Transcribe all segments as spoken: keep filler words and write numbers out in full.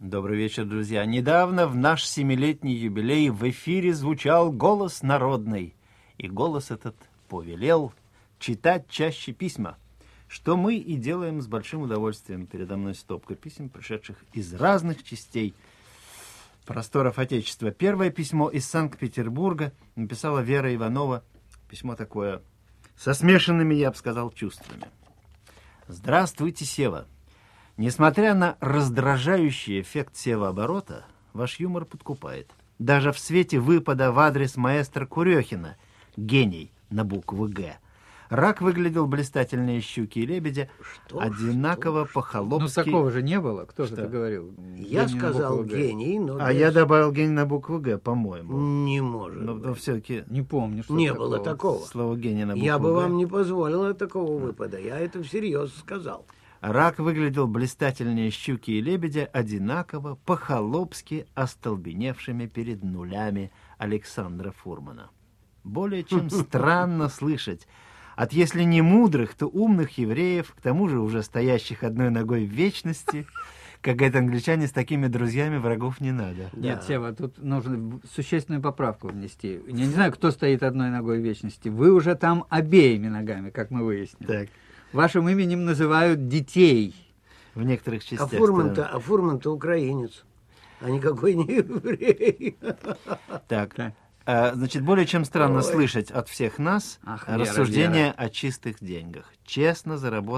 Добрый вечер, друзья. Недавно в наш семилетний юбилей в эфире звучал голос народный. И голос этот повелел читать чаще письма, что мы и делаем с большим удовольствием. Передо мной стопка писем, пришедших из разных частей просторов Отечества. Первое письмо из Санкт-Петербурга написала Вера Иванова. Письмо такое со смешанными, я бы сказал, чувствами. Здравствуйте, Сева. Несмотря на раздражающий эффект севооборота, ваш юмор подкупает. Даже в свете выпада в адрес маэстро Курехина, гений на букву «Г», рак выглядел блистательнее щуки и лебедя, что, одинаково что, по-холопски... Ну, такого же не было. Кто что? же это говорил? Я гений сказал гений, но... А я добавил гений на букву «Г», по-моему. Не может но, быть. Но все-таки... Не помню, что Не такого. было такого. Слово «гений» на букву Я бы «Г». вам не позволил такого выпада. Я это всерьез сказал. Рак выглядел блистательнее щуки и лебедя, одинаково, по-холопски остолбеневшими перед нулями Александра Фурмана. Более чем странно слышать от, если не мудрых, то умных евреев, к тому же уже стоящих одной ногой в вечности, как это англичане, с такими друзьями врагов не надо. Нет, да. Сева, тут нужно существенную поправку внести. Я не знаю, кто стоит одной ногой в вечности. Вы уже там обеими ногами, как мы выяснили. Так. Вашим именем называют детей. В некоторых частях. А Фурман-то, а Фурман-то украинец, а никакой не еврей. Так, а, значит, более чем странно Ой. слышать от всех нас Ах, рассуждения Вера, Вера. о чистых деньгах. Честно,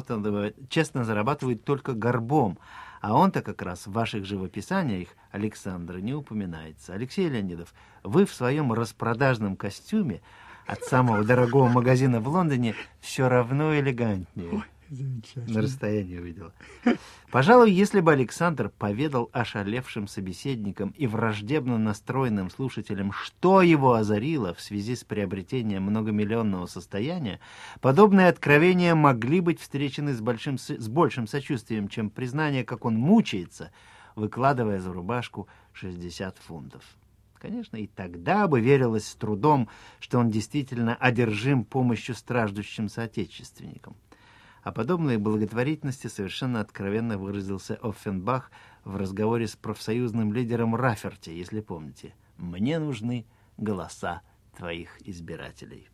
честно зарабатывает только горбом, а он-то как раз в ваших живописаниях, Александр, не упоминается. Алексей Леонидов, вы в своем распродажном костюме от самого дорогого магазина в Лондоне все равно элегантнее. Ой, замечательно. На расстоянии увидела. Пожалуй, если бы Александр поведал ошалевшим собеседникам и враждебно настроенным слушателям, что его озарило в связи с приобретением многомиллионного состояния, подобные откровения могли быть встречены с, большим, с большим сочувствием, чем признание, как он мучается, выкладывая за рубашку шестьдесят фунтов. Конечно, и тогда бы верилось с трудом, что он действительно одержим помощью страждущим соотечественникам. О подобной благотворительности совершенно откровенно выразился Оффенбах в разговоре с профсоюзным лидером Рафферти, если помните. «Мне нужны голоса твоих избирателей».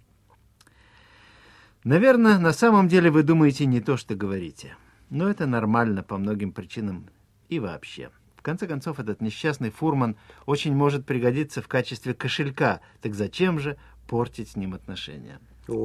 Наверное, на самом деле вы думаете не то, что говорите. Но это нормально по многим причинам и вообще. В конце концов, этот несчастный Фурман очень может пригодиться в качестве кошелька. Так зачем же портить с ним отношения?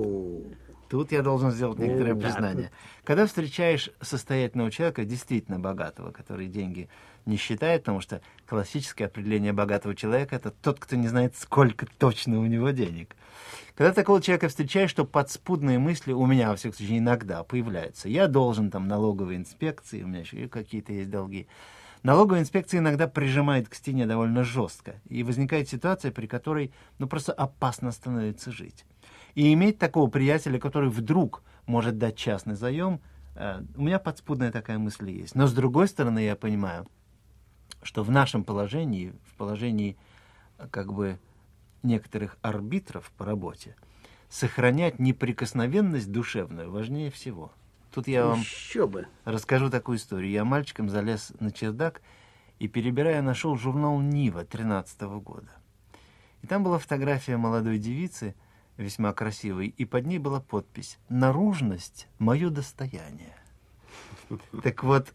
Тут я должен сделать некоторое О, признание. Да. Когда встречаешь состоятельного человека, действительно богатого, который деньги не считает, потому что классическое определение богатого человека – это тот, кто не знает, сколько точно у него денег. Когда такого человека встречаешь, то подспудные мысли у меня, во всяком случае, иногда появляются. Я должен там налоговой инспекции, у меня еще какие-то есть долги. Налоговая инспекция иногда прижимает к стене довольно жестко, и возникает ситуация, при которой ну, просто опасно становится жить. И иметь такого приятеля, который вдруг может дать частный заем, э, у меня подспудная такая мысль есть. Но с другой стороны, я понимаю, что в нашем положении, в положении как бы некоторых арбитров по работе, сохранять неприкосновенность душевную важнее всего. Тут я вам Еще бы. расскажу такую историю. Я мальчиком залез на чердак и, перебирая, нашел журнал «Нива» тринадцатого года. И там была фотография молодой девицы, весьма красивой, и под ней была подпись «Наружность – мое достояние». Так вот,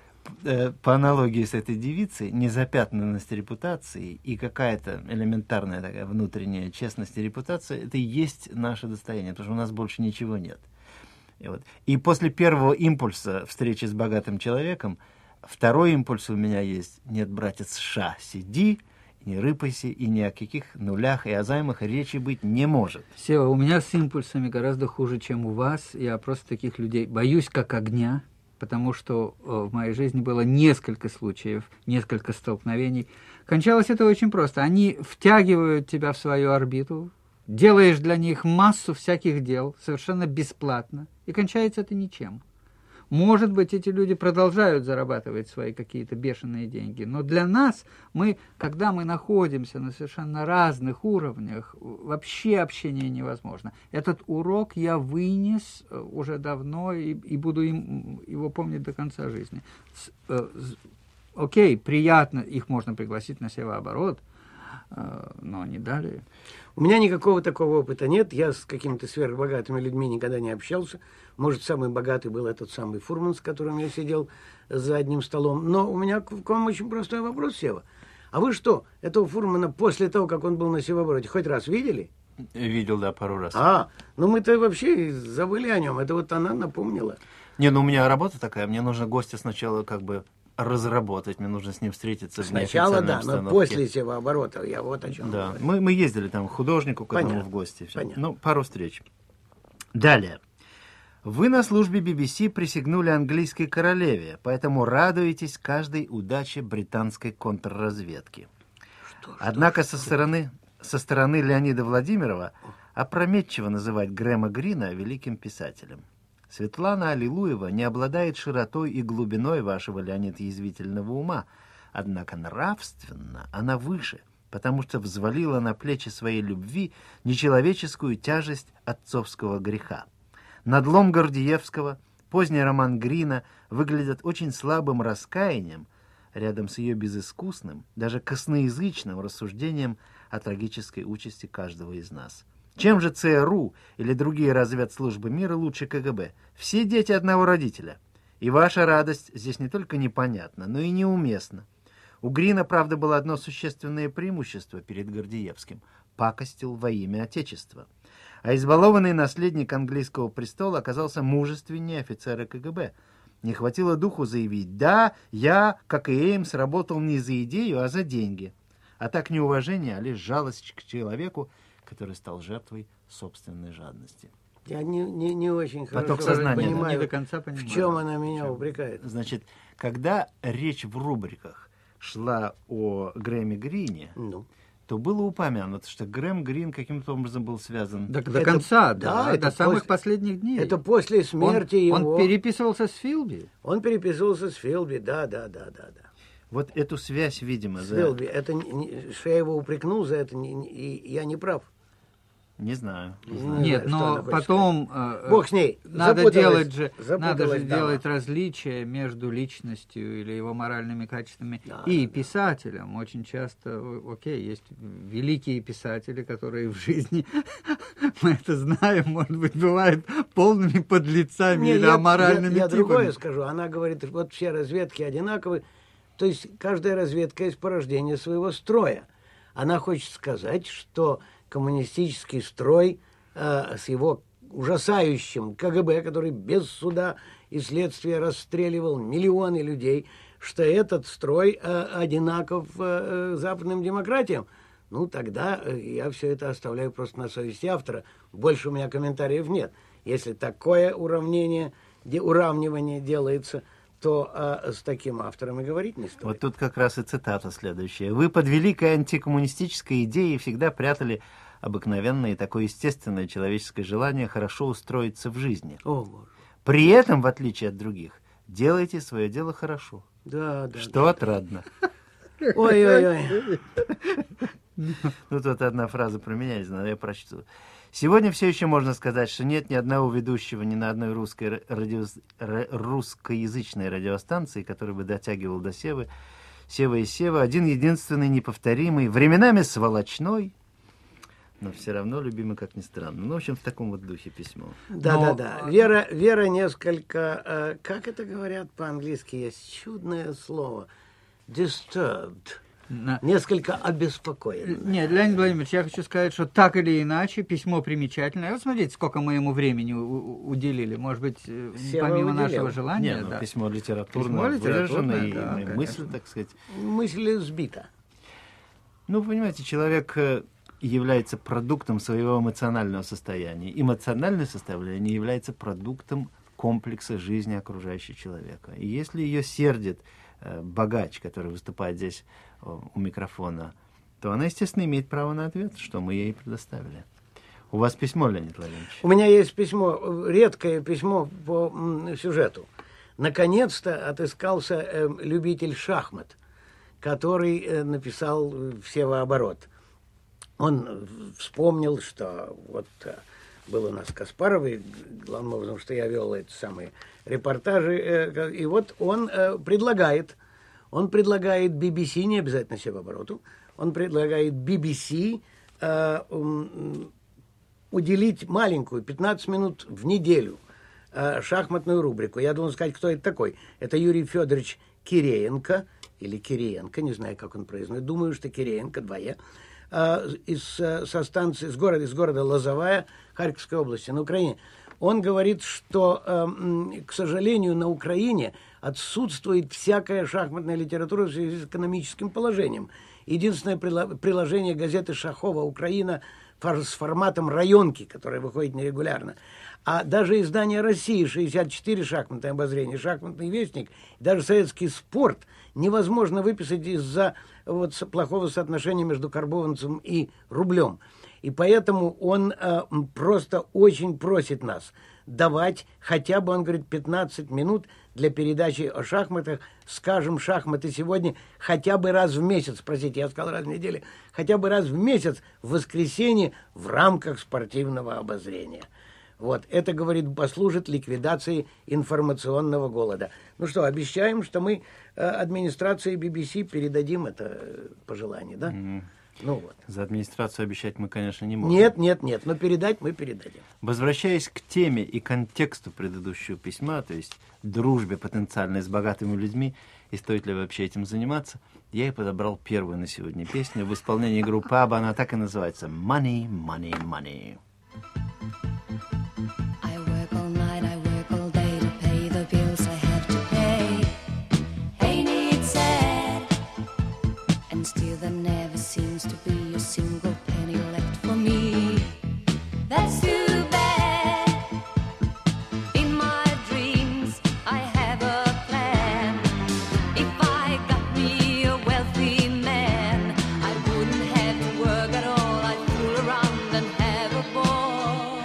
по аналогии с этой девицей, незапятнанность репутации и какая-то элементарная такая внутренняя честность и репутация – это и есть наше достояние, потому что у нас больше ничего нет. И, вот. И после первого импульса встречи с богатым человеком, второй импульс у меня есть: нет, братец, ша, сиди, не рыпайся, и ни о каких нулях и о займах речи быть не может. Сева, у меня с импульсами гораздо хуже, чем у вас. Я просто таких людей боюсь как огня, потому что в моей жизни было несколько случаев, несколько столкновений. Кончалось это очень просто. Они втягивают тебя в свою орбиту, делаешь для них массу всяких дел совершенно бесплатно, и кончается это ничем. Может быть, эти люди продолжают зарабатывать свои какие-то бешеные деньги, но для нас, мы, когда мы находимся на совершенно разных уровнях, вообще общение невозможно. Этот урок я вынес уже давно и, и буду им, его помнить до конца жизни. окей, приятно, их можно пригласить на севооборот, но не далее. У меня никакого такого опыта нет. Я с какими-то сверхбогатыми людьми никогда не общался. Может, самый богатый был этот самый Фурман, с которым я сидел за одним столом. Но у меня к вам очень простой вопрос, Сева. А вы что, этого Фурмана после того, как он был на севообороте, хоть раз видели? Видел, да, пару раз. А, ну мы-то вообще забыли о нем. Это вот она напомнила. Не, ну у меня работа такая. Мне нужно гостя сначала как бы разработать, мне нужно с ним встретиться в Сначала, да, неофициальной но обстановке. после севооборота, я вот о чем Да, говорю. мы, мы ездили там к художнику, к одному Понятно, в гости. Всё. понятно. Ну, пару встреч. Далее. Вы на службе би би си присягнули английской королеве, поэтому радуетесь каждой удаче британской контрразведки. Что, что, Однако что? со стороны, со стороны Леонида Владимирова опрометчиво называть Грэма Грина великим писателем. Светлана Аллилуева не обладает широтой и глубиной вашего, Леонид, язвительного ума, однако нравственно она выше, потому что взвалила на плечи своей любви нечеловеческую тяжесть отцовского греха. Надлом Гордиевского, поздний роман Грина выглядят очень слабым раскаянием рядом с ее безыскусным, даже косноязычным рассуждением о трагической участи каждого из нас. Чем же ЦРУ или другие разведслужбы мира лучше КГБ? Все дети одного родителя. И ваша радость здесь не только непонятна, но и неуместна. У Грина, правда, было одно существенное преимущество перед Гордиевским – пакостил во имя Отечества. А избалованный наследник английского престола оказался мужественнее офицера КГБ. Не хватило духу заявить: «Да, я, как и Эймс, работал не за идею, а за деньги». А так неуважение, а лишь жалость к человеку, который стал жертвой собственной жадности. Я не, не, не очень Поток хорошо сознания, да? понимаю, Не до конца понимаю. в чем она меня упрекает. Значит, когда речь в рубриках шла о Грэме Грине, Ну. то было упомянуто, что Грэм Грин каким-то образом был связан... До, до Это- конца, да, да, это до самых после- последних дней. Это после смерти он, его. Он переписывался с Филби. Он переписывался с Филби, да, да, да, да, да. Вот эту связь, видимо, С за... Филби. Это не- не- что я его упрекнул за это, не- не- и я не прав. Не знаю. Не Не знаю. знаю, Нет, что она но хочет потом э, Бог с ней. надо Запуталась- делать же, запуталась надо же дама. делать различия между личностью или его моральными качествами Да, и да, да. писателем. Очень часто, о- окей, есть великие писатели, которые в жизни, мы это знаем, может быть, бывают полными подлецами Не, или я, аморальными я, я другое типами. скажу. Она говорит, вот все разведки одинаковы. То есть каждая разведка есть порождение своего строя. Она хочет сказать, что коммунистический строй э, с его ужасающим КГБ, который без суда и следствия расстреливал миллионы людей, что этот строй э, одинаков э, западным демократиям. Ну, тогда э, я все это оставляю просто на совести автора. Больше у меня комментариев нет. Если такое уравнение, де, уравнивание делается, то а, с таким автором и говорить не стоит. Вот тут как раз и цитата следующая. «Вы под великой антикоммунистической идеей всегда прятали обыкновенное и такое естественное человеческое желание хорошо устроиться в жизни. О, Боже. При этом, в отличие от других, делайте свое дело хорошо, Да, да. что отрадно». да. Ой-ой-ой. Ну, тут одна фраза про меня, не знаю, я прочту. Сегодня все еще можно сказать, что нет ни одного ведущего ни на одной русской радио... русскоязычной радиостанции, который бы дотягивал до Севы. Сева и Сева, один единственный, неповторимый, временами сволочной, но все равно любимый, как ни странно. Ну, в общем, в таком вот духе письмо. Да, Но- да, да. Вера, Вера несколько, э, как это говорят по-английски, есть чудное слово. Disturbed. На- Несколько обеспокоена. Нет, Леонид Владимирович, я хочу сказать, что так или иначе письмо примечательное. Вот смотрите, сколько мы ему времени у- у- уделили. Может быть, э, Сева помимо уделил. нашего желания. Не, ну, да. письмо литературно Письмо литературное, выражено, и, да, и конечно. мысль, так сказать. Мысль сбита. Ну, вы понимаете, человек э, является продуктом своего эмоционального состояния. Эмоциональное состояние является продуктом комплекса жизни окружающего человека. И если ее сердит э, богач, который выступает здесь э, у микрофона, то она, естественно, имеет право на ответ, что мы ей предоставили. У вас письмо, Леонид Владимирович. У меня есть письмо, редкое письмо по м, сюжету. Наконец-то отыскался э, любитель шахмат, который э, написал э, «Севооборот». Он э, вспомнил, что вот э, был у нас Каспаровый, главным образом, что я вел эти самые репортажи, э, и вот он э, предлагает Он предлагает би би си, не обязательно Севообороту, он предлагает би би си э, um, уделить маленькую, пятнадцать минут в неделю, э, шахматную рубрику. Я должен сказать, кто это такой. Это Юрий Федорович Киреенко, или Кириенко, не знаю, как он произносит. Думаю, что Кириенко, двоє. Из, со станции, из города, из города Лозовая, Харьковской области, на Украине. Он говорит, что, к сожалению, на Украине отсутствует всякая шахматная литература в связи с экономическим положением. Единственное приложение газеты «Шахова Украина» с форматом районки, которая выходит нерегулярно. А даже издание России, шестьдесят четыре шахматное обозрение, шахматный вестник, даже советский спорт невозможно выписать из-за вот плохого соотношения между карбованцем и рублем. И поэтому он э, просто очень просит нас давать хотя бы, он говорит, пятнадцать минут для передачи о шахматах. Скажем, шахматы сегодня хотя бы раз в месяц, простите, я сказал раз в неделю, хотя бы раз в месяц в воскресенье в рамках спортивного обозрения. Вот, это, говорит, послужит ликвидации информационного голода. Ну что, обещаем, что мы э, администрации би би си передадим это э, пожелание, да? Mm-hmm. Ну вот. За администрацию обещать мы, конечно, не можем. Нет, нет, нет, но передать мы передадим. Возвращаясь к теме и контексту предыдущего письма, то есть дружбе потенциальной с богатыми людьми, и стоит ли вообще этим заниматься, я и подобрал первую на сегодня песню в исполнении группы Абба, она так и называется «Money, Money, Money». Still there never seems to be a single penny left for me. That's too bad. In my dreams I have a plan. If I got me a wealthy man, I wouldn't have to work at all. I'd fool around and have a ball.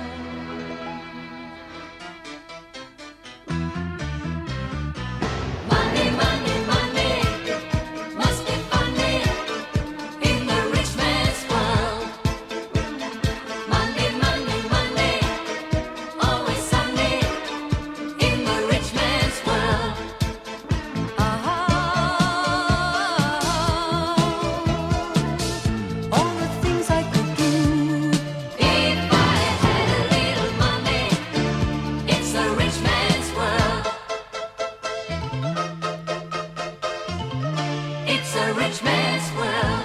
Money, money, money must be in the rich man's world. Monday, Monday, Monday, always Sunday in the rich man's world. Uh-huh. All the things I could do if I had a little money. It's a rich man's world. It's a rich man's world.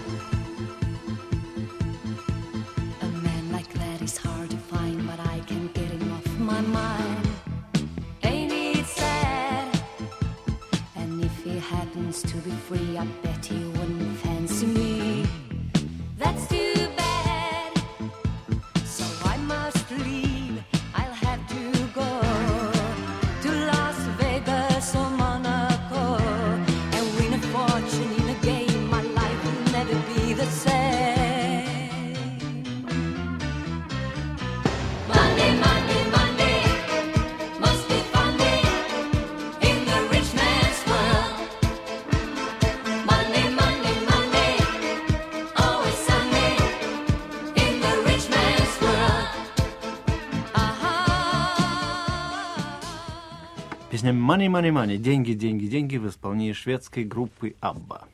A man like that is hard to find, but I can't get him off my mind. Ain't it sad? And if he happens to be free, I bet he wouldn't fancy me. That's too bad. So I must leave. I'll have to go to Las Vegas or Monaco and win a fortune in a game. My life will never be the same. Monday, Monday, Monday must be funny in the rich man's world. Monday, Monday, Monday, always Sunday in the rich man's world. Uh-huh. Песня «Money, Money, Money» – «Деньги, деньги, деньги» в исполнении шведской группы Абба.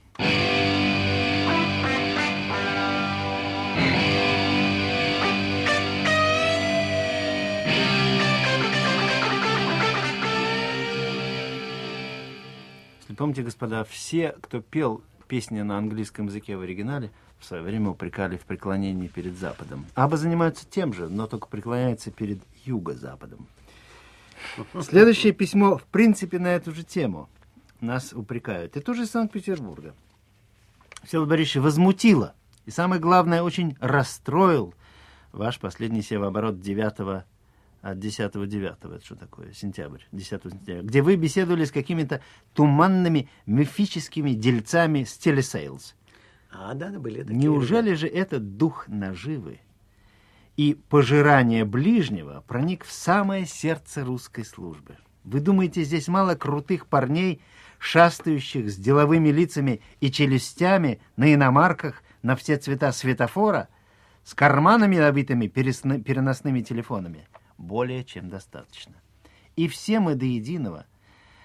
Если помните, господа, все, кто пел песни на английском языке в оригинале, в свое время упрекали в преклонении перед Западом. Абба занимаются тем же, но только преклоняются перед Юго-Западом. Следующее письмо, в принципе, на эту же тему. Нас упрекают. И тоже из Санкт-Петербурга. Всеволод Борисович, возмутило. И самое главное, очень расстроил ваш последний севооборот девятого от десятого девятого. Это что такое? Сентябрь. десятого сентября. Где вы беседовали с какими-то туманными, мифическими дельцами с телесейлс. А, да, были такие. Неужели же этот дух наживы и пожирания ближнего проник в самое сердце русской службы? Вы думаете, здесь мало крутых парней, шастающих с деловыми лицами и челюстями на иномарках на все цвета светофора, с карманами, набитыми пересны, переносными телефонами? Более чем достаточно. И все мы до единого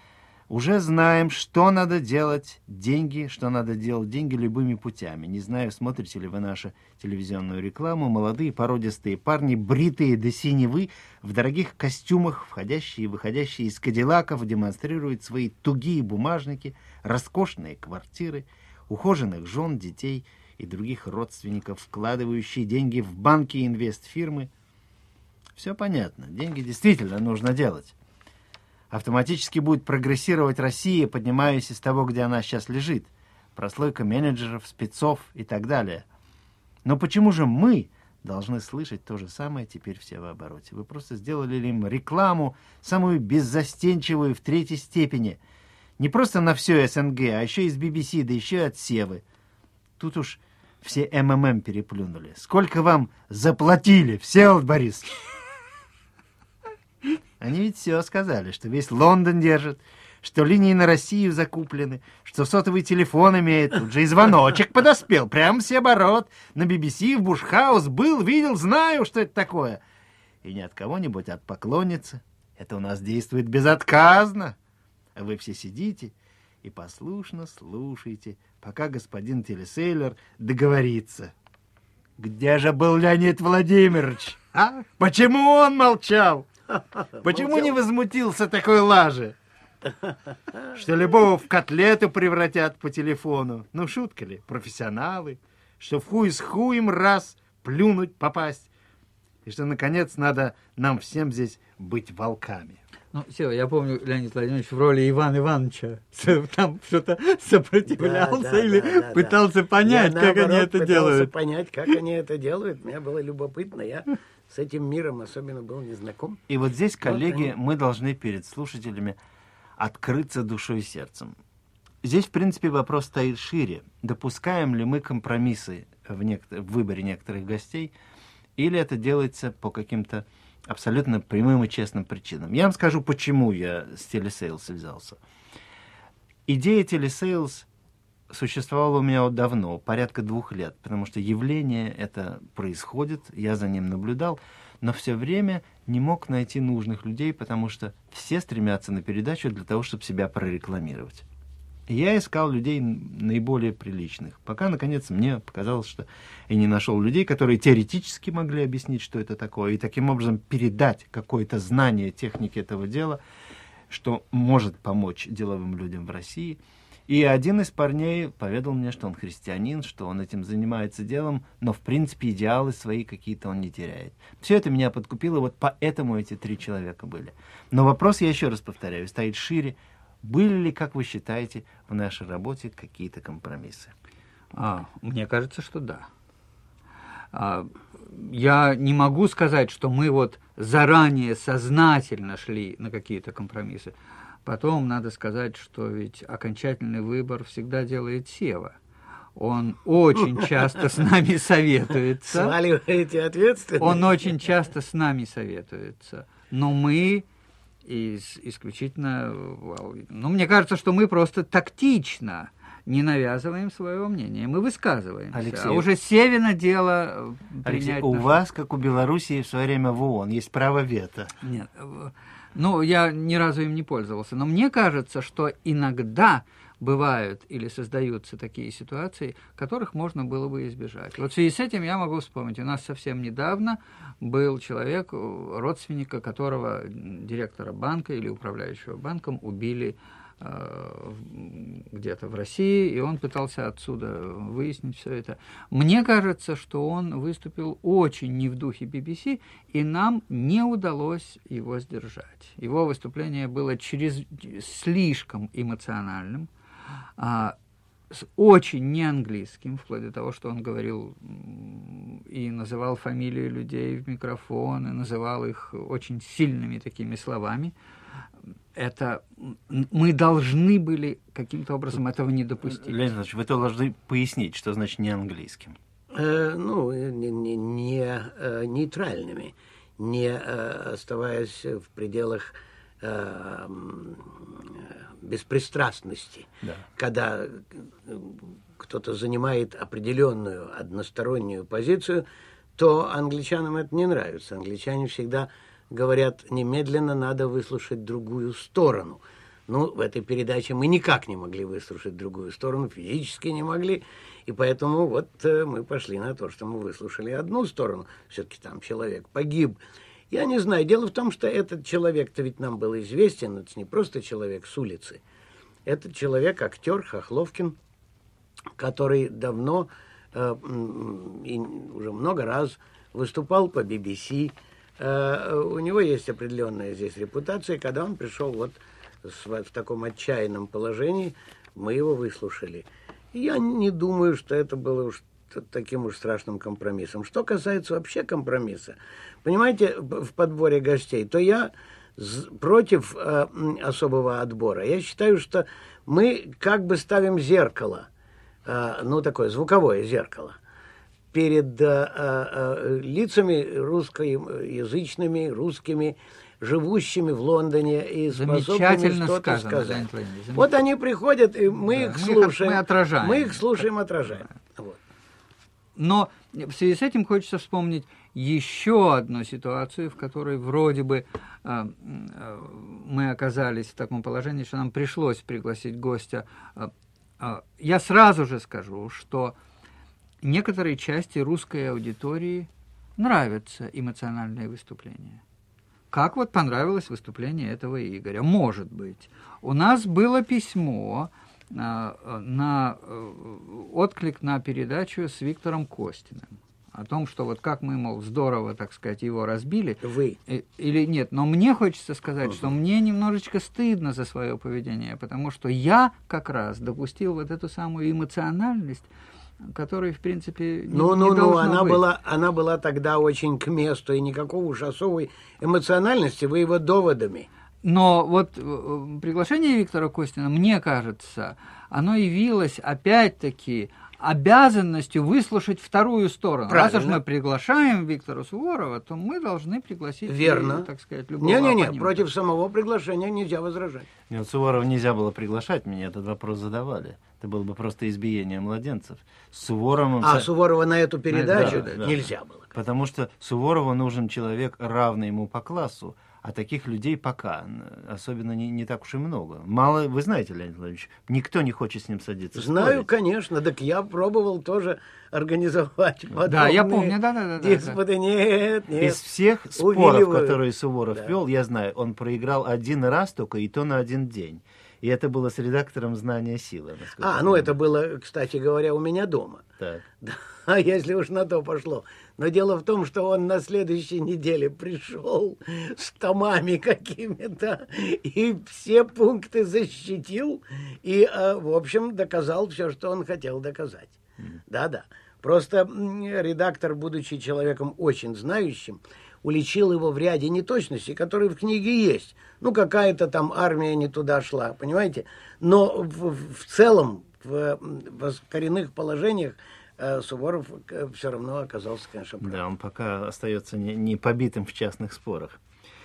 Уже знаем, что надо делать деньги, что надо делать деньги любыми путями. Не знаю, смотрите ли вы нашу телевизионную рекламу. Молодые породистые парни, бритые до синевы, в дорогих костюмах, входящие и выходящие из кадиллаков, демонстрируют свои тугие бумажники, роскошные квартиры, ухоженных жен, детей и других родственников, вкладывающие деньги в банки и инвестфирмы. Все понятно. Деньги действительно нужно делать. Автоматически будет прогрессировать Россия, поднимаясь из того, где она сейчас лежит. Прослойка менеджеров, спецов и так далее. Но почему же мы должны слышать то же самое теперь все в обороте? Вы просто сделали им рекламу, самую беззастенчивую в третьей степени. Не просто на все СНГ, а еще из би би си, да еще и от Севы. Тут уж все эм эм эм переплюнули. Сколько вам заплатили, Всеволод Борисович? Они ведь все сказали, что весь Лондон держит, что линии на Россию закуплены, что сотовый телефон имеет. Тут же и звоночек подоспел, прям все оборот. На би би си, в Буш-хаус был, видел, знаю, что это такое. И не от кого-нибудь, а от поклонницы. Это у нас действует безотказно. А вы все сидите и послушно слушаете, пока господин телесейлер договорится. Где же был Леонид Владимирович? А? Почему он молчал? Почему не возмутился такой лажи? Что любого в котлету превратят по телефону. Ну, шутка ли? Профессионалы. Что в хуй с хуем раз плюнуть, попасть. И что, наконец, надо нам всем здесь быть волками. Ну, все, я помню, Леонид Владимирович в роли Ивана Ивановича там что-то сопротивлялся да, да, да, или да, пытался да. понять, я, как наоборот, они это пытался делают. понять, как они это делают. Мне было любопытно. Я с этим миром особенно был не знаком. И вот здесь, коллеги, вот мы должны перед слушателями открыться душой и сердцем. Здесь, в принципе, вопрос стоит шире. Допускаем ли мы компромиссы в, некотор- в выборе некоторых гостей, или это делается по каким-то абсолютно прямым и честным причинам. Я вам скажу, почему я с телесейлс взялся. Идея телесейлс существовала у меня давно, порядка двух лет, потому что явление это происходит, я за ним наблюдал, но все время не мог найти нужных людей, потому что все стремятся на передачу для того, чтобы себя прорекламировать. И я искал людей наиболее приличных, пока, наконец, мне показалось, что я не нашел людей, которые теоретически могли объяснить, что это такое, и таким образом передать какое-то знание техники этого дела, что может помочь деловым людям в России. И один из парней поведал мне, что он христианин, что он этим занимается делом, но, в принципе, идеалы свои какие-то он не теряет. Все это меня подкупило, вот поэтому эти три человека были. Но вопрос, я еще раз повторяю, стоит шире. Были ли, как вы считаете, в нашей работе какие-то компромиссы? А, мне кажется, что да. А, я не могу сказать, что мы вот заранее сознательно шли на какие-то компромиссы. Потом надо сказать, что ведь окончательный выбор всегда делает Сева. Он очень часто с нами советуется. Сваливаете ответственность. Он очень часто с нами советуется. Но мы из, исключительно... Ну, мне кажется, что мы просто тактично не навязываем своего мнения. Мы высказываемся. Алексей, а уже Севина дело Алексей, принять... у наше... вас, как у Белоруссии в свое время в ООН, есть право вето. Нет. Ну, я ни разу им не пользовался. Но мне кажется, что иногда бывают или создаются такие ситуации, которых можно было бы избежать. Вот в связи с этим я могу вспомнить. У нас совсем недавно был человек, родственника которого, директора банка или управляющего банком, убили где-то в России, и он пытался отсюда выяснить все это. Мне кажется, что он выступил очень не в духе би би си, и нам не удалось его сдержать. Его выступление было через... слишком эмоциональным, а, с очень неанглийским, вплоть до того, что он говорил и называл фамилии людей в микрофон, и называл их очень сильными такими словами. Это мы должны были каким-то образом этого не допустить. Леонид Иванович, вы должны пояснить, что значит не английским. Э, ну, не, не, не э, нейтральными, не э, оставаясь в пределах э, беспристрастности. Да. Когда кто-то занимает определенную одностороннюю позицию, то англичанам это не нравится. Англичане всегда говорят, немедленно надо выслушать другую сторону. Ну, в этой передаче мы никак не могли выслушать другую сторону, физически не могли. И поэтому вот э, мы пошли на то, что мы выслушали одну сторону. Все-таки там человек погиб. Я не знаю. Дело в том, что этот человек-то ведь нам был известен. Это не просто человек с улицы. Этот человек, актер Хохловкин, который давно э, и уже много раз выступал по би би си. Э, у него есть определенная здесь репутация. Когда он пришел вот в таком отчаянном положении, мы его выслушали. И я не думаю, что это было уж таким уж страшным компромиссом. Что касается вообще компромисса, понимаете, в подборе гостей, то я против э, особого отбора. Я считаю, что мы как бы ставим зеркало, э, ну, такое звуковое зеркало, перед э, э, лицами русскоязычными, русскими, живущими в Лондоне и способными что-то сказать. Вот они приходят, и мы да, их слушаем. Мы отражаем. Мы их слушаем, отражаем. Вот. Но в связи с этим хочется вспомнить еще одну ситуацию, в которой вроде бы э, э, мы оказались в таком положении, что нам пришлось пригласить гостя. Э, э, я сразу же скажу, что некоторой части русской аудитории нравятся эмоциональные выступления. Как вот понравилось выступление этого Игоря? Может быть. У нас было письмо э, на э, отклик на передачу с Виктором Костиным о том, что вот как мы, мол, здорово, так сказать, его разбили. Вы. Или нет, но мне хочется сказать, угу. что мне немножечко стыдно за свое поведение, потому что я как раз допустил вот эту самую эмоциональность, которой, в принципе, не, ну, ну, не ну, она быть. была, она была тогда очень к месту, и никакого уж особой эмоциональности, вы его доводами. Но вот приглашение Виктора Костина, мне кажется, оно явилось опять-таки обязанностью выслушать вторую сторону. Правильно. Раз уж мы приглашаем Виктора Суворова, то мы должны пригласить, Верно. И, так сказать, любого Не-не-не, оппонента. против самого приглашения нельзя возражать. Нет, Суворова нельзя было приглашать, мне этот вопрос задавали. Это было бы просто избиение младенцев. С Суворовым... А, Суворова на эту передачу да, да, нельзя да. было. Потому что Суворову нужен человек, равный ему по классу, а таких людей пока особенно не, не так уж и много. Мало, вы знаете, Леонид Владимирович, никто не хочет с ним садиться. Знаю, спорить. конечно, так я пробовал тоже организовать подобные Да, я помню, да-да-да. диспуты. Нет, нет. Из всех споров, Увиливаю. которые Суворов Да. вел, я знаю, он проиграл один раз только, и то на один день. И это было с редактором «Знания силы». А, ну это было, кстати говоря, у меня дома. Так. Да, если уж на то пошло. Но дело в том, что он на следующей неделе пришел с томами какими-то и все пункты защитил и, в общем, доказал все, что он хотел доказать. Да-да. Просто редактор, будучи человеком очень знающим, уличил его в ряде неточностей, которые в книге есть. Ну, какая-то там армия не туда шла, понимаете? Но в, в целом, в, в коренных положениях э, Суворов все равно оказался, конечно, прав. Да, он пока остается не, не побитым в частных спорах.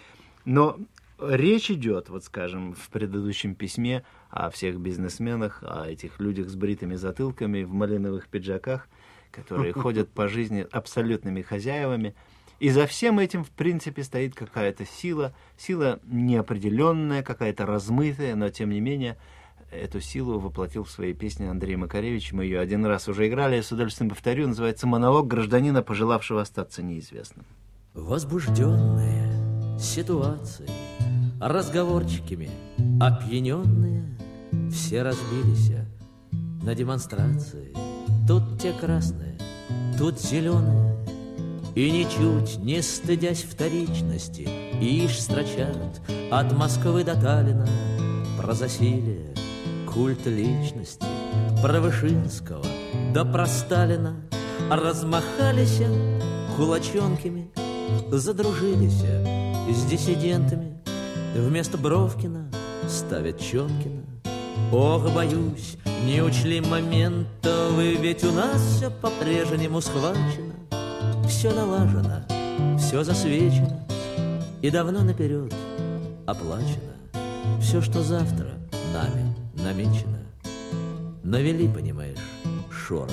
Но речь идет, вот скажем, в предыдущем письме о всех бизнесменах, о этих людях с бритыми затылками в малиновых пиджаках, которые ходят по жизни абсолютными хозяевами. И за всем этим, в принципе, стоит какая-то сила, сила неопределенная, какая-то размытая, но, тем не менее, эту силу воплотил в своей песне Андрей Макаревич. Мы ее один раз уже играли, я с удовольствием повторю, называется «Монолог гражданина, пожелавшего остаться неизвестным». Возбужденные ситуацией, разговорчиками опьяненные, все разбились на демонстрации. Тут те красные, тут зеленые, и ничуть не стыдясь вторичности, ишь строчат от Москвы до Таллина про засилие, культ личности, про Вышинского да про Сталина. Размахались кулачонками, задружились с диссидентами, вместо Бровкина ставят Чонкина. Ох, боюсь, не учли момента вы, ведь у нас все по-прежнему схвачено. Все налажено, все засвечено и давно наперед оплачено. Все, что завтра нами намечено, навели, понимаешь, шороху.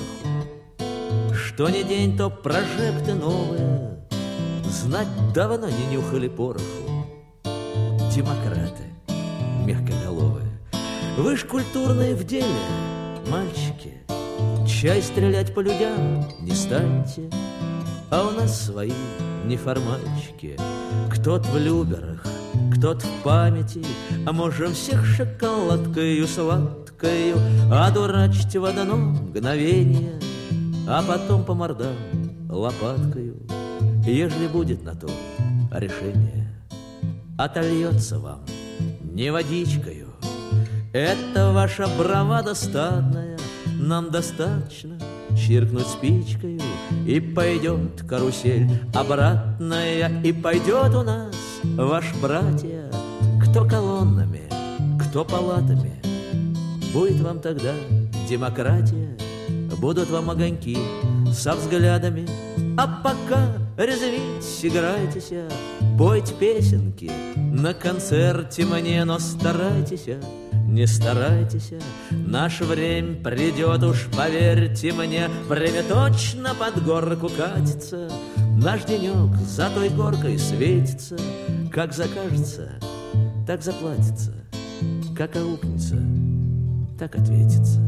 Что ни день, то прожекты новые, знать давно не нюхали пороху. Демократы, мягкоголовые. Вы ж культурные в деле, мальчики, чай стрелять по людям не станьте, а у нас свои неформальчики. Кто-то в люберах, кто-то в памяти, а можем всех шоколадкою сладкою одурачить в одно мгновение, а потом по мордам лопаткою, ежели будет на то решение. Отольется вам не водичкою, это ваша бравада стадная, нам достаточно чиркнуть спичкою, и пойдет карусель обратная, и пойдет у нас ваш братья, кто колоннами, кто палатами. Будет вам тогда демократия, будут вам огоньки со взглядами, а пока резвитесь, играйтесь, пойте песенки на концерте мне, но старайтесь, не старайтесь, наше время придет уж, поверьте мне, время точно под горку катится, наш денек за той горкой светится, как закажется, так заплатится, как аукнется, так ответится.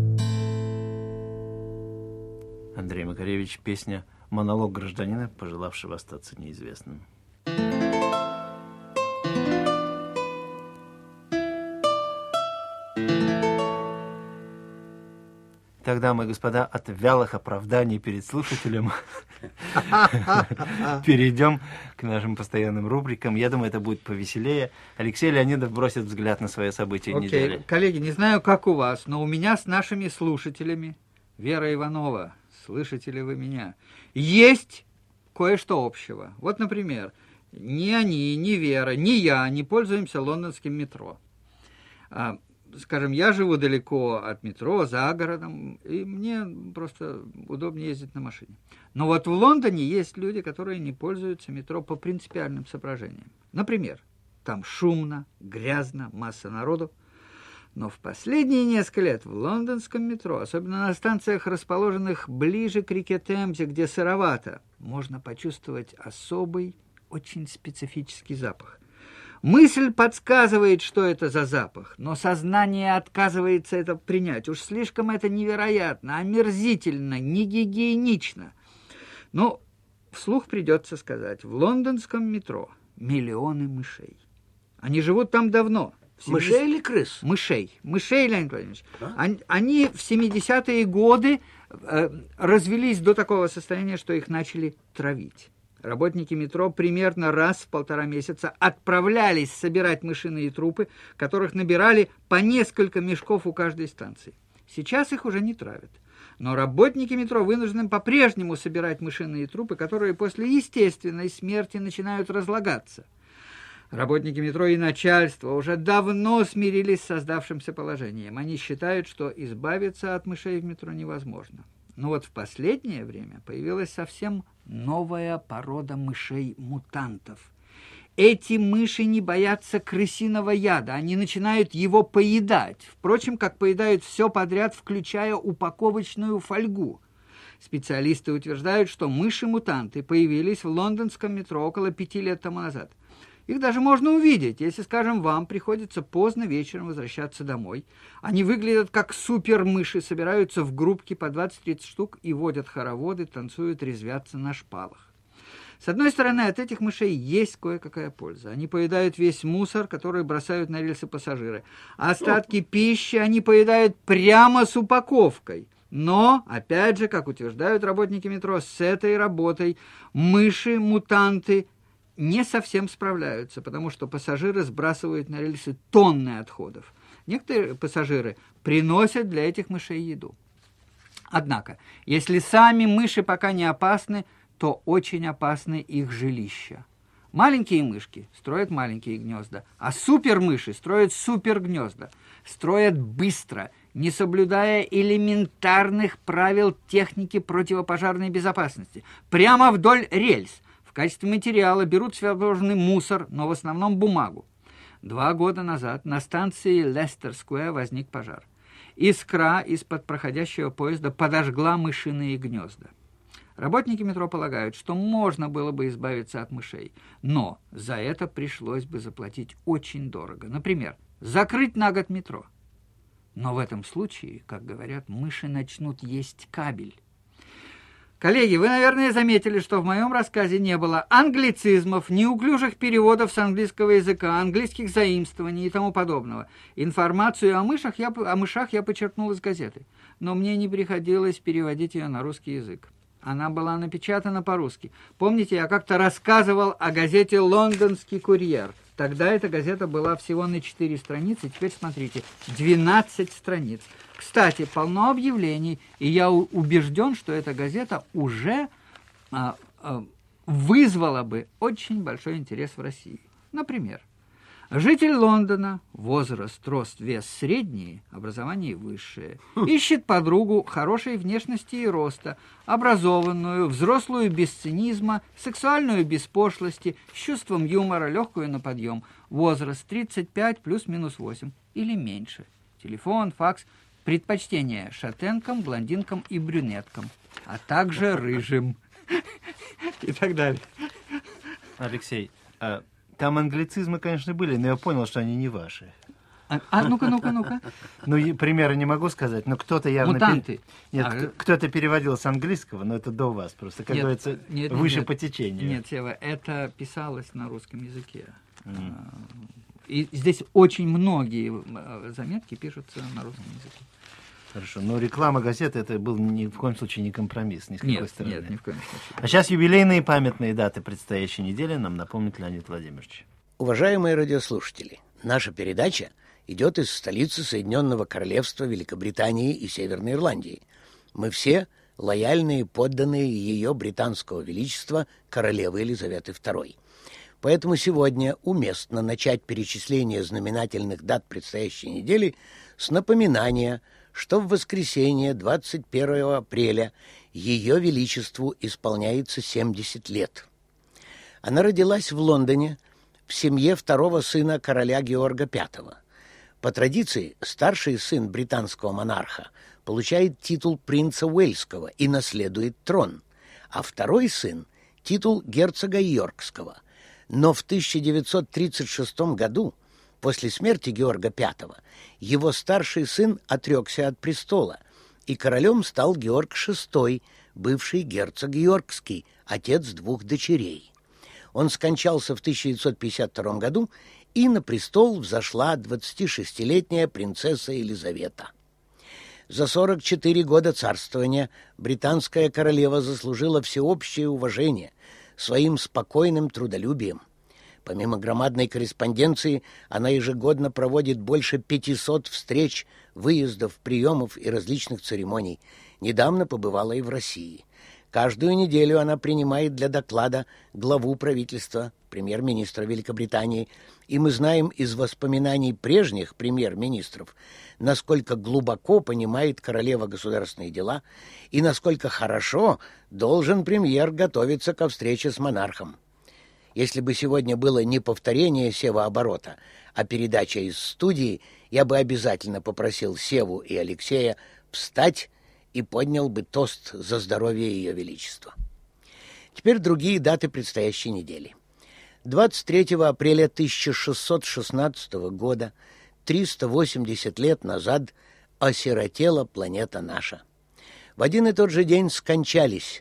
Андрей Макаревич, песня «Монолог гражданина, пожелавшего остаться неизвестным». Так, дамы и господа, от вялых оправданий перед слушателем перейдем к нашим постоянным рубрикам. Я думаю, это будет повеселее. Алексей Леонидов бросит взгляд на свои события Окей. недели. Коллеги, не знаю, как у вас, но у меня с нашими слушателями, Вера Иванова, слышите ли вы меня, есть кое-что общего. Вот, например, ни они, ни Вера, ни я не пользуемся лондонским метро. Скажем, я живу далеко от метро, за городом, и мне просто удобнее ездить на машине. Но вот в Лондоне есть люди, которые не пользуются метро по принципиальным соображениям. Например, там шумно, грязно, масса народу. Но в последние несколько лет в лондонском метро, особенно на станциях, расположенных ближе к реке Темзе, где сыровато, можно почувствовать особый, очень специфический запах. Мысль подсказывает, что это за запах, но сознание отказывается это принять. Уж слишком это невероятно, омерзительно, негигиенично. Но вслух придется сказать, в лондонском метро миллионы мышей. Они живут там давно. Мышей или крыс? Мышей. Мышей, Леонид Владимирович. А? Они, они в семидесятые годы э, развелись до такого состояния, что их начали травить. Работники метро примерно раз в полтора месяца отправлялись собирать мышиные трупы, которых набирали по несколько мешков у каждой станции. Сейчас их уже не травят. Но работники метро вынуждены по-прежнему собирать мышиные трупы, которые после естественной смерти начинают разлагаться. Работники метро и начальство уже давно смирились с создавшимся положением. Они считают, что избавиться от мышей в метро невозможно. Но вот в последнее время появилась совсем новая порода мышей-мутантов. Эти мыши не боятся крысиного яда, они начинают его поедать. Впрочем, как поедают все подряд, включая упаковочную фольгу. Специалисты утверждают, что мыши-мутанты появились в лондонском метро около пяти лет тому назад. Их даже можно увидеть, если, скажем, вам приходится поздно вечером возвращаться домой. Они выглядят как супермыши, собираются в группки по двадцать-тридцать штук и водят хороводы, танцуют, резвятся на шпалах. С одной стороны, от этих мышей есть кое-какая польза. Они поедают весь мусор, который бросают на рельсы пассажиры. А остатки пищи они поедают прямо с упаковкой. Но, опять же, как утверждают работники метро, с этой работой мыши-мутанты не совсем справляются, потому что пассажиры сбрасывают на рельсы тонны отходов. Некоторые пассажиры приносят для этих мышей еду. Однако, если сами мыши пока не опасны, то очень опасны их жилища. Маленькие мышки строят маленькие гнезда, а супермыши строят супергнезда. Строят быстро, не соблюдая элементарных правил техники противопожарной безопасности, прямо вдоль рельс. В качестве материала берут всевозможный мусор, но в основном бумагу. Два года назад на станции Лестер-сквер возник пожар. Искра из-под проходящего поезда подожгла мышиные гнезда. Работники метро полагают, что можно было бы избавиться от мышей, но за это пришлось бы заплатить очень дорого. Например, закрыть на год метро. Но в этом случае, как говорят, мыши начнут есть кабель. Коллеги, вы, наверное, заметили, что в моем рассказе не было англицизмов, неуклюжих переводов с английского языка, английских заимствований и тому подобного. Информацию о мышах я, о мышах я почерпнул из газеты, но мне не приходилось переводить ее на русский язык. Она была напечатана по-русски. Помните, я как-то рассказывал о газете «Лондонский курьер». Тогда эта газета была всего на четыре страницы, теперь смотрите, двенадцать страниц. Кстати, полно объявлений, и я убежден, что эта газета уже а, а, вызвала бы очень большой интерес в России. Например, житель Лондона, возраст, рост, вес средний, образование высшее, ищет подругу хорошей внешности и роста, образованную, взрослую без цинизма, сексуальную без пошлости, с чувством юмора, легкую на подъем, возраст тридцать пять плюс-минус восемь или меньше, телефон, факс, предпочтение шатенкам, блондинкам и брюнеткам, а также рыжим и так далее. Алексей, а там англицизмы, конечно, были, но я понял, что они не ваши. А, а ну-ка, ну-ка, ну-ка. Ну, и примеры не могу сказать, но кто-то явно... Мутанты. Пер... Нет, А, кто-то переводил с английского, но это до вас просто, как нет, говорится, нет, выше нет, по течению. Нет, Сева, это писалось на русском языке. Mm. И здесь очень многие заметки пишутся на русском языке. Хорошо, но реклама газеты это был ни в коем случае не компромисс, ни с какой нет, стороны. Нет, ни в коем случае. А сейчас юбилейные памятные даты предстоящей недели нам напомнит Леонид Владимирович. Уважаемые радиослушатели, наша передача идет из столицы Соединенного Королевства Великобритании и Северной Ирландии. Мы все лояльные подданные ее британского величества королевы Елизаветы второй. Поэтому сегодня уместно начать перечисление знаменательных дат предстоящей недели с напоминания, что в воскресенье двадцать первого апреля Ее Величеству исполняется семьдесят лет. Она родилась в Лондоне в семье второго сына короля Георга пятого. По традиции, старший сын британского монарха получает титул принца Уэльского и наследует трон, а второй сын – титул герцога Йоркского. Но в тысяча девятьсот тридцать шестом году, после смерти Георга пятого, его старший сын отрекся от престола, и королем стал Георг шестой, бывший герцог Йоркский, отец двух дочерей. Он скончался в тысяча девятьсот пятьдесят втором году, и на престол взошла двадцатишестилетняя принцесса Елизавета. За сорок четыре года царствования британская королева заслужила всеобщее уважение своим спокойным трудолюбием. Помимо громадной корреспонденции, она ежегодно проводит больше пятисот встреч, выездов, приемов и различных церемоний. Недавно побывала и в России. Каждую неделю она принимает для доклада главу правительства, премьер-министра Великобритании, и мы знаем из воспоминаний прежних премьер-министров, насколько глубоко понимает королева государственные дела и насколько хорошо должен премьер готовиться ко встрече с монархом. Если бы сегодня было не повторение Сева-оборота, а передача из студии, я бы обязательно попросил Севу и Алексея встать и поднял бы тост за здоровье Ее Величества. Теперь другие даты предстоящей недели. двадцать третьего апреля тысяча шестьсот шестнадцатого года, триста восемьдесят лет назад, осиротела планета наша. В один и тот же день скончались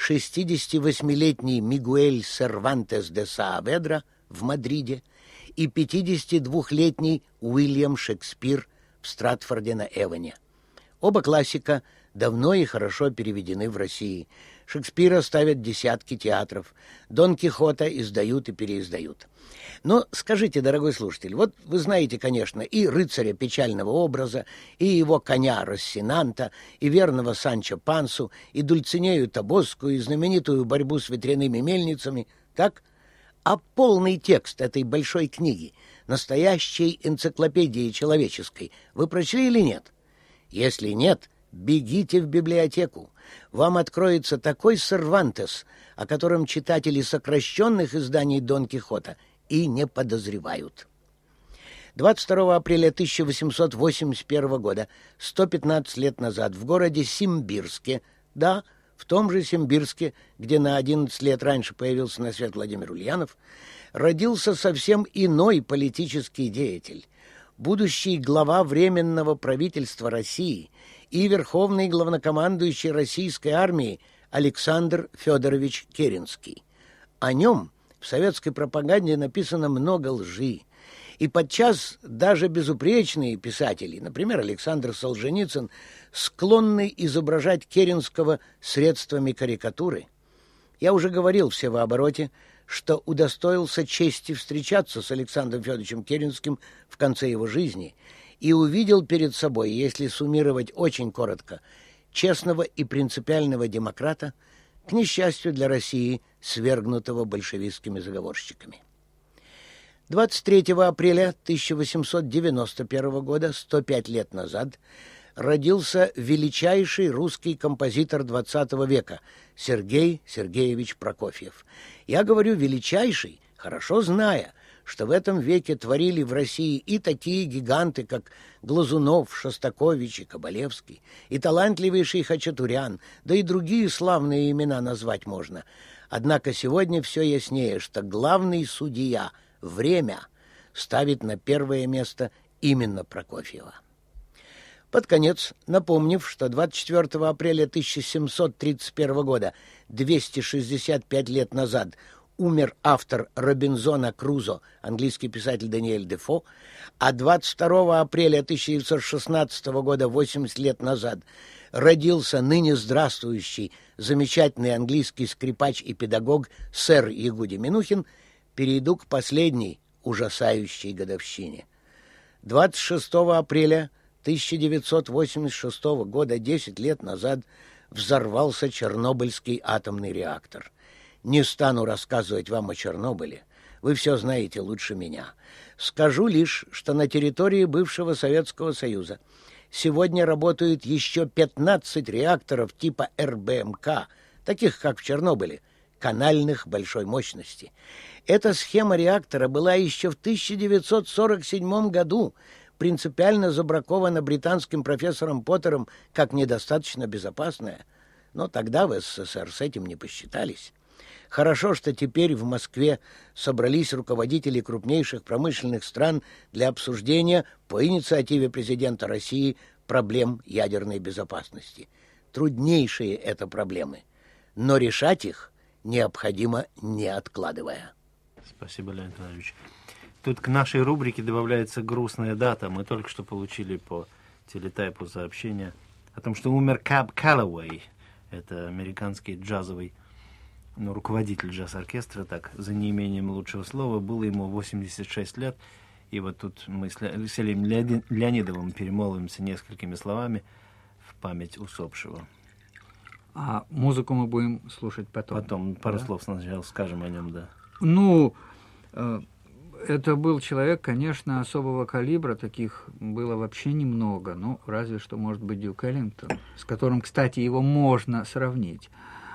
шестидесятивосьмилетний Мигуэль Сервантес де Сааведра в Мадриде и пятидесятидвухлетний Уильям Шекспир в Стратфорде-на-Эвоне. Оба классика давно и хорошо переведены в России. Шекспира ставят десятки театров, Дон Кихота издают и переиздают. Но скажите, дорогой слушатель, вот вы знаете, конечно, и рыцаря печального образа, и его коня Рассенанта, и верного Санчо Пансу, и Дульцинею Тобосскую, и знаменитую борьбу с ветряными мельницами, так? А полный текст этой большой книги, настоящей энциклопедии человеческой, вы прочли или нет? Если нет, бегите в библиотеку. Вам откроется такой Сервантес, о котором читатели сокращенных изданий Дон Кихота и не подозревают. двадцать второго апреля тысяча восемьсот восемьдесят первого года, сто пятнадцать лет назад, в городе Симбирске, да, в том же Симбирске, где на одиннадцать лет раньше появился на свет Владимир Ульянов, родился совсем иной политический деятель, будущий глава Временного правительства России и верховный главнокомандующий российской армии Александр Федорович Керенский. О нем в советской пропаганде написано много лжи, и подчас даже безупречные писатели, например, Александр Солженицын, склонны изображать Керенского средствами карикатуры. Я уже говорил в «Севообороте», что удостоился чести встречаться с Александром Федоровичем Керенским в конце его жизни и увидел перед собой, если суммировать очень коротко, честного и принципиального демократа, к несчастью для России, свергнутого большевистскими заговорщиками. двадцать третьего апреля тысяча восемьсот девяносто первого года, сто пять лет назад, родился величайший русский композитор двадцатого века Сергей Сергеевич Прокофьев. Я говорю «величайший», хорошо зная, что в этом веке творили в России и такие гиганты, как Глазунов, Шостакович и Кабалевский, и талантливейший Хачатурян, да и другие славные имена назвать можно. Однако сегодня все яснее, что главный судья — время ставит на первое место именно Прокофьева. Под конец, напомнив, что двадцать четвёртого апреля тысяча семьсот тридцать первого года, двести шестьдесят пять лет назад, умер автор «Робинзона Крузо», английский писатель Даниэль Дефо, а двадцать второго апреля тысяча девятьсот шестнадцатого года, восемьдесят лет назад, родился ныне здравствующий замечательный английский скрипач и педагог сэр Ягуди Минухин, перейду к последней ужасающей годовщине. двадцать шестого апреля тысяча девятьсот восемьдесят шестого года, десять лет назад, взорвался Чернобыльский атомный реактор. Не стану рассказывать вам о Чернобыле, вы все знаете лучше меня. Скажу лишь, что на территории бывшего Советского Союза сегодня работают еще пятнадцать реакторов типа эр бэ эм ка, таких как в Чернобыле, канальных большой мощности. Эта схема реактора была еще в тысяча девятьсот сорок седьмом году принципиально забракована британским профессором Поттером как недостаточно безопасная, но тогда в эс эс эс эр с этим не посчитались. Хорошо, что теперь в Москве собрались руководители крупнейших промышленных стран для обсуждения по инициативе президента России проблем ядерной безопасности. Труднейшие это проблемы, но решать их необходимо, не откладывая. Спасибо, Леонид Владимирович. Тут к нашей рубрике добавляется грустная дата. Мы только что получили по телетайпу сообщение о том, что умер Каб Каллауэй. Это американский джазовый, ну, руководитель джаз-оркестра, так, за неимением лучшего слова. Было ему восемьдесят шесть лет. И вот тут мы с Алексеем Леонидовым перемолвимся несколькими словами в память усопшего. А музыку мы будем слушать потом. Потом пару да? слов сначала скажем о нем, да. Ну, это был человек, конечно, особого калибра, таких было вообще немного, ну, разве что, может быть, Дюк Эллингтон, с которым, кстати, его можно сравнить.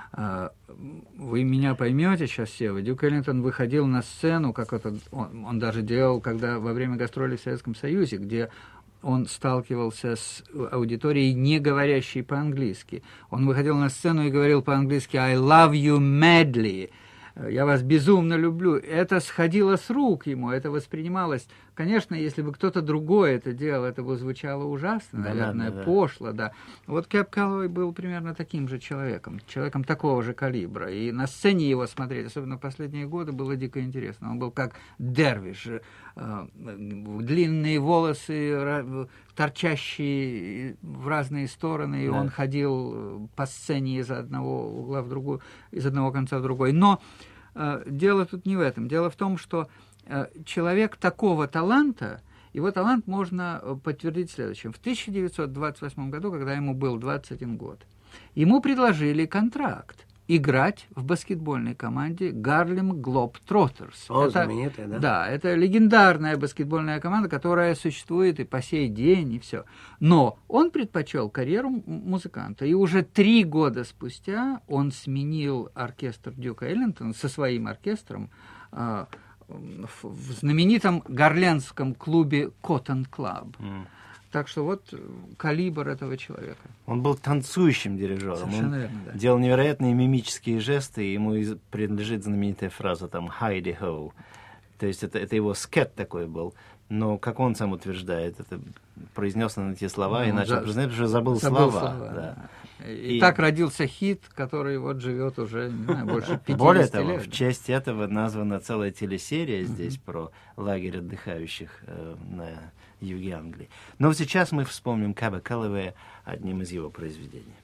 Вы меня поймете сейчас, Сева, Дюк Эллингтон выходил на сцену, как это он, он даже делал, когда во время гастролей в Советском Союзе, где он сталкивался с аудиторией, не говорящей по-английски. Он выходил на сцену и говорил по-английски «I love you madly», «Я вас безумно люблю». Это сходило с рук ему, это воспринималось. Конечно, если бы кто-то другой это делал, это бы звучало ужасно, да, наверное, да, да, пошло, да. Вот Кэб Каллауэй был примерно таким же человеком, человеком такого же калибра. И на сцене его смотреть, особенно в последние годы, было дико интересно. Он был как дервиш, э, длинные волосы, торчащие в разные стороны, и да. Он ходил по сцене из одного угла в другую, из одного конца в другой. Но э, дело тут не в этом. Дело в том, что э, человек такого таланта, его талант можно подтвердить следующим. В тысяча девятьсот двадцать восьмом году, когда ему был двадцать один год, ему предложили контракт играть в баскетбольной команде Гарлем Глобтроттерс. О, это, знаменитая, да? Да, это легендарная баскетбольная команда, которая существует и по сей день, и все. Но он предпочел карьеру музыканта, и уже три года спустя он сменил оркестр Дюка Эллингтона со своим оркестром э, в знаменитом гарлемском клубе Cotton Club. Mm. Так что вот калибр этого человека. Он был танцующим дирижером. Совершенно Он верно, да. делал делал невероятные мимические жесты, и ему из- принадлежит знаменитая фраза там «Хайди-хоу». То есть это, это его скет такой был. Но, как он сам утверждает, это произнес он эти слова, Ну, и начал за- произносить, потому что забыл, забыл слова. слова, Да. да. И, И- так родился хит, который вот живет уже, не знаю, больше пятидесяти Более того, лет. в честь этого названа целая телесерия здесь про лагерь отдыхающих э, на юге Англии. Но сейчас мы вспомним Каба Каллавея одним из его произведений.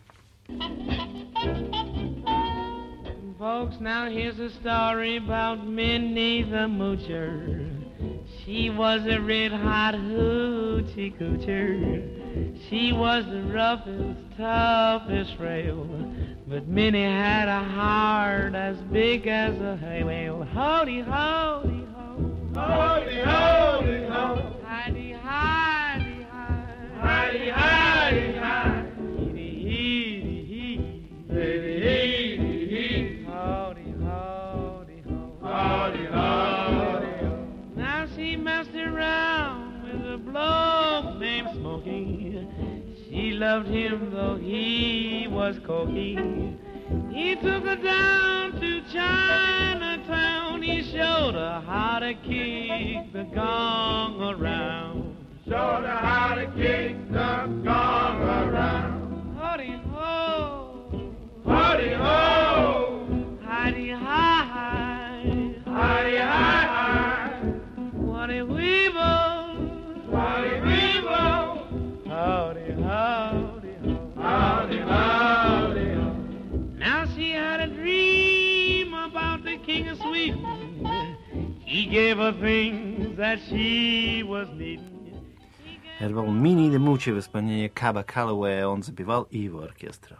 Folks, now here's a story about Minnie the Moocher. She was a red-hot hoochie coocher. She was the roughest, toughest rail. But Minnie had a heart as big as a hay whale. Howdy, howdy, ho. Howdy, howdy, ho. Hidey, hidey, hi. Hidey, hidey, hi. Heedy, heedy, hee. Heedy, heedy, hee. Howdy, howdy, ho. Howdy, howdy, ho. Now she messed around with a bloke named Smokey. She loved him though he was cocky. He took her down to Chinatown. He showed her how to kick the gong around. Showed her how to kick the gong around. Howdy ho, howdy ho, howdy hi, howdy hi hi. What a weevil, what a weevil. Howdy, howdy, ho. Howdy, howdy, ho. Now she had a dream about the king of Sweden. He gave her things that she was needing. Это был Минни де Мучи в исполнении Каба Каллавея, он запевал и его оркестра.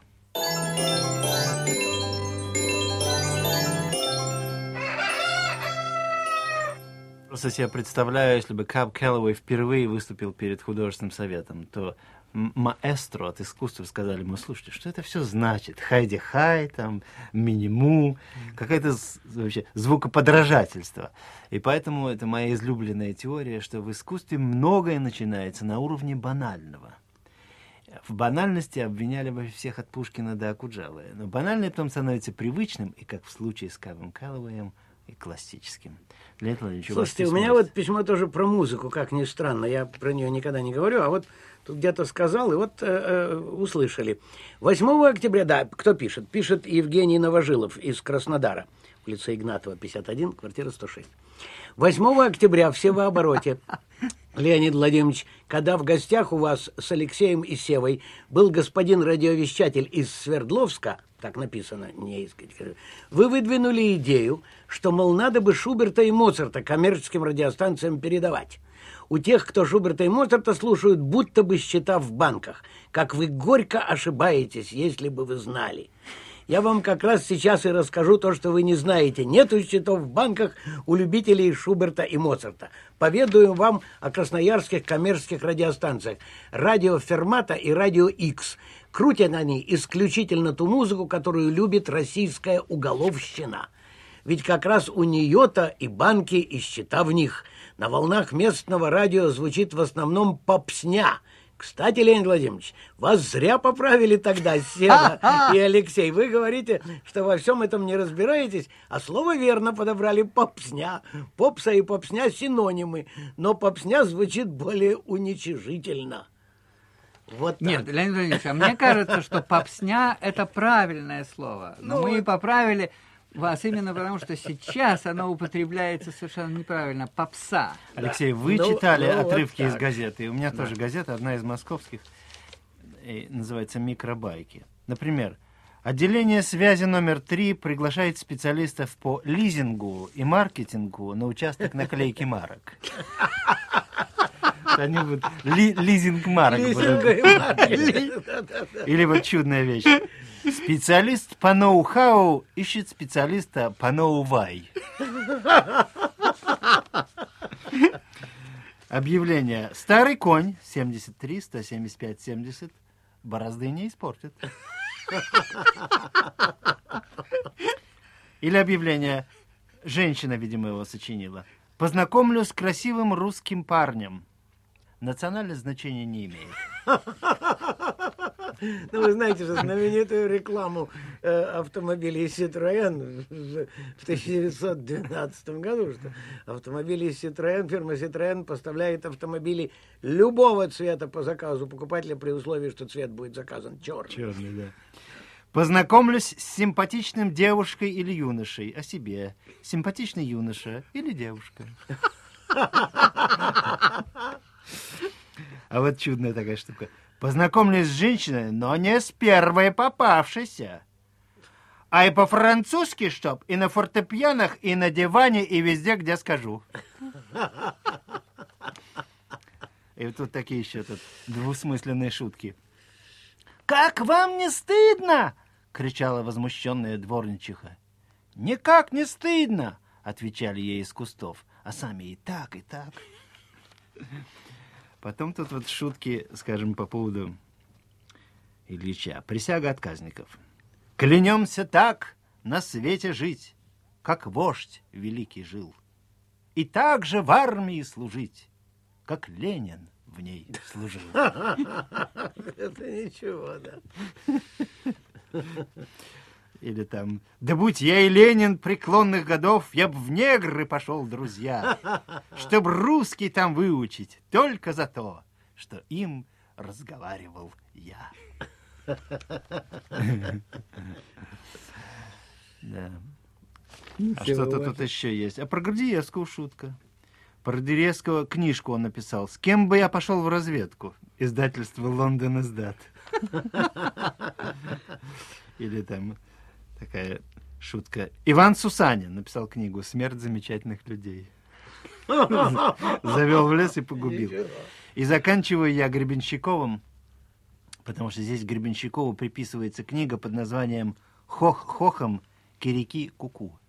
Просто себе представляю, если бы Каб Каллавей впервые выступил перед художественным советом, то м- маэстро от искусства сказали ему: слушайте, что это все значит? Хайди-хай, там, миниму, какое-то з- вообще звукоподражательство. И поэтому это моя излюбленная теория, что в искусстве многое начинается на уровне банального. В банальности обвиняли бы всех от Пушкина до Окуджавы, но банальное потом становится привычным, и, как в случае с Кабом Каллавеем, и классическим. Для этого ничего. Слушайте, у меня вот письмо тоже про музыку, как ни странно. Я про нее никогда не говорю, а вот тут где-то сказал, и вот э, э, услышали. восьмого октября, да, кто пишет? Пишет Евгений Новожилов из Краснодара, улица Игнатова, пятьдесят один, квартира сто шесть. восьмого октября в Севообороте, Леонид Владимирович, когда в гостях у вас с Алексеем и Севой был господин радиовещатель из Свердловска, так написано, не из... вы выдвинули идею, что, мол, надо бы Шуберта и Моцарта коммерческим радиостанциям передавать. У тех, кто Шуберта и Моцарта слушают, будто бы счета в банках. Как вы горько ошибаетесь, если бы вы знали. Я вам как раз сейчас и расскажу то, что вы не знаете. Нету счетов в банках у любителей Шуберта и Моцарта. Поведаю вам о красноярских коммерческих радиостанциях. Радио Фермата и Радио Икс. Крутят они исключительно ту музыку, которую любит российская уголовщина. Ведь как раз у нее-то и банки, и счета в них. На волнах местного радио звучит в основном попсня. Кстати, Леонид Владимирович, вас зря поправили тогда, Сева и Алексей. Вы говорите, что во всем этом не разбираетесь, а слово верно подобрали — попсня. Попса и попсня — синонимы, но попсня звучит более уничижительно. Вот так. Нет, Леонид Владимирович, а мне кажется, что попсня – это правильное слово. Но Ну, мы вот. поправили вас именно потому, что сейчас оно употребляется совершенно неправильно. Попса. Алексей, вы Ну, читали ну, вот отрывки из так. газеты. У меня тоже газета, одна из московских, и называется «Микробайки». Например, отделение связи номер три приглашает специалистов по лизингу и маркетингу на участок наклейки марок. Они будут ли- лизинг марок. будут. Лизинга и маркетинг. Да-да-да. Или вот чудная вещь. Специалист по ноу-хау ищет специалиста по ноу-вай. Объявление. Старый конь семьдесят три сто семьдесят пять семьдесят борозды не испортит. Или объявление. Женщина, видимо, его сочинила. Познакомлю с красивым русским парнем. национальное значение не имеет. Ну, вы знаете же знаменитую рекламу э, автомобилей Citroën в тысяча девятьсот двенадцатом году, что автомобили Citroën, фирма Citroën поставляет автомобили любого цвета по заказу покупателя при условии, что цвет будет заказан черный. Черный, да. Познакомлюсь с симпатичным девушкой или юношей. О себе. Симпатичный юноша или девушка. А вот чудная такая штука. Познакомлюсь с женщиной, но не с первой попавшейся. А и по-французски, чтоб, и на фортепианах, и на диване, и везде, где скажу. И вот тут такие еще тут двусмысленные шутки. «Как вам не стыдно?» — кричала возмущенная дворничиха. «Никак не стыдно!» — отвечали ей из кустов, а сами и так, и так. Потом тут вот шутки, скажем, по поводу Ильича. Присяга отказников. «Клянемся так на свете жить, как вождь великий жил, и так же в армии служить, как Ленин в ней служил». Это ничего, да. Или там: «Да будь я и Ленин преклонных годов, я б в негры пошел, друзья, чтоб русский там выучить, только за то, что им разговаривал я». Да. А что-то тут еще есть. А про Гордеевского шутка. Про Гордеевского книжку он написал. «С кем бы я пошел в разведку?» Издательство «Лондон издат». Или там такая шутка. Иван Сусанин написал книгу «Смерть замечательных людей». Завел в лес и погубил. И заканчиваю я Гребенщиковым, потому что здесь Гребенщикову приписывается книга под названием «Хох-хохом кирики куку».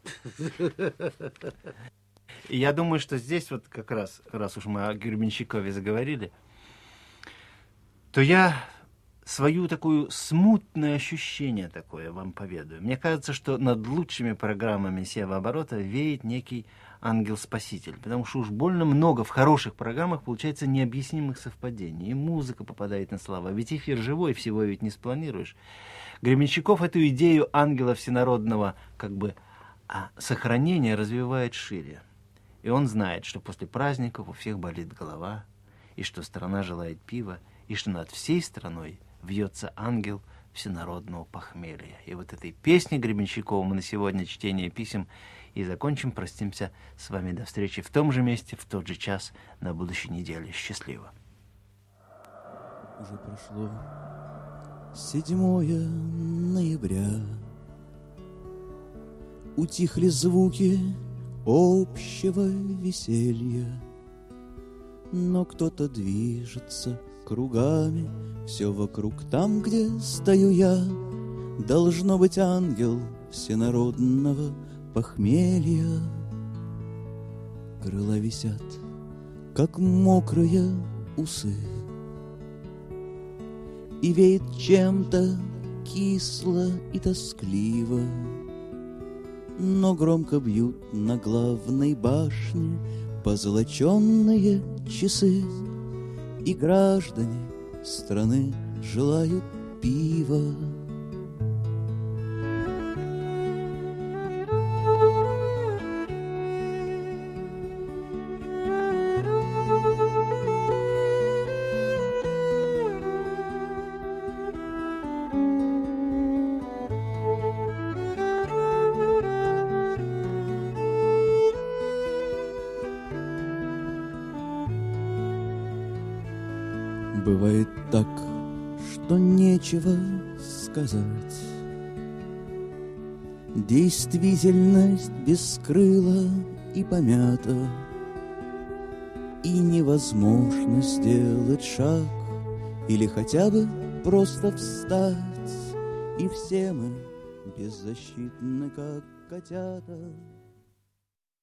И я думаю, что здесь вот как раз, раз уж мы о Гребенщикове заговорили, то я свою такую смутное ощущение такое вам поведаю. Мне кажется, что над лучшими программами Севооборота веет некий ангел-спаситель, потому что уж больно много в хороших программах получается необъяснимых совпадений. И музыка попадает на слова. Ведь эфир живой, всего ведь не спланируешь. Гребенщиков эту идею ангела всенародного как бы сохранения развивает шире. И он знает, что после праздников у всех болит голова, и что страна желает пива, и что над всей страной вьется ангел всенародного похмелья. И вот этой песней Гребенщикова мы на сегодня чтение писем и закончим. Простимся с вами до встречи в том же месте, в тот же час на будущей неделе. Счастливо. Уже прошло седьмое ноября. Утихли звуки общего веселья, но кто-то движется кругами, все вокруг там, где стою я. Должно быть ангел всенародного похмелья. Крыла висят, как мокрые усы, и веет чем-то кисло и тоскливо. Но громко бьют на главной башне позолоченные часы, и граждане страны желают пива. Бывает так, что нечего сказать. Действительность бескрыла и помята, и невозможно сделать шаг или хотя бы просто встать, и все мы беззащитны, как котята.